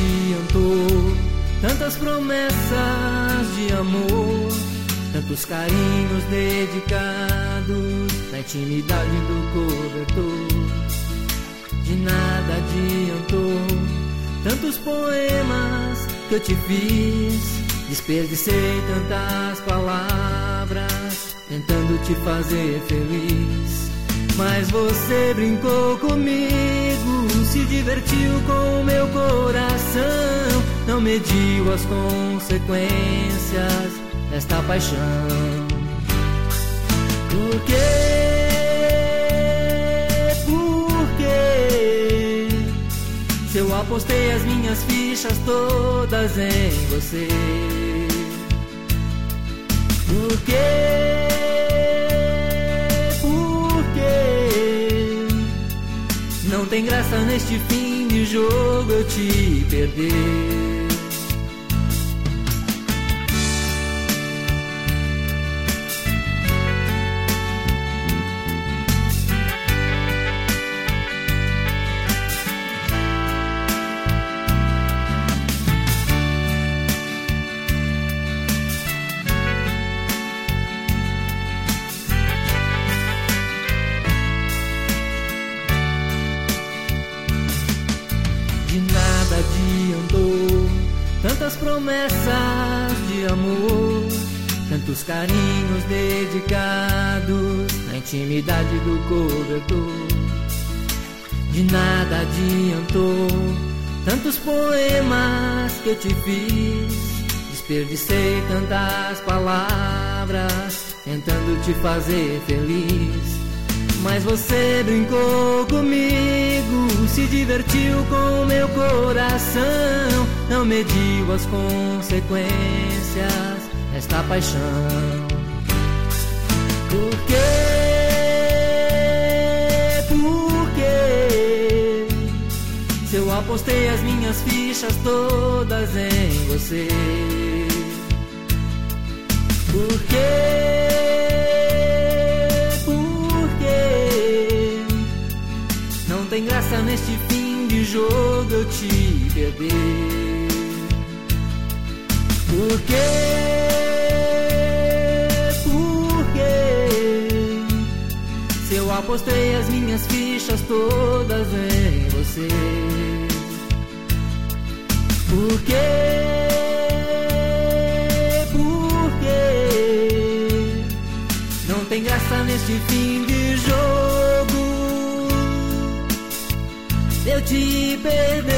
adiantou tantas promessas de amor, tantos carinhos dedicados na intimidade do cobertor. De nada adiantou tantos poemas que eu te fiz, desperdicei tantas palavras tentando te fazer feliz. Mas você brincou comigo, se divertiu com o meu coração, não mediu as consequências desta paixão. Por quê? Se eu apostei as minhas fichas todas em você, por quê? Por quê? Não tem graça neste fim de jogo eu te perder. De nada adiantou tantas promessas de amor, tantos carinhos dedicados na intimidade do cobertor. De nada adiantou tantos poemas que eu te fiz, desperdicei tantas palavras tentando te fazer feliz. Mas você brincou comigo, se divertiu com o meu coração, não mediu as consequências desta paixão. Por quê? Por quê? Se eu apostei as minhas fichas todas em você, por quê? Não tem graça neste fim de jogo eu te perder. Por quê? Por quê? Se eu apostei as minhas fichas todas em você, por quê? Por quê? Não tem graça neste fim de jogo eu te perder.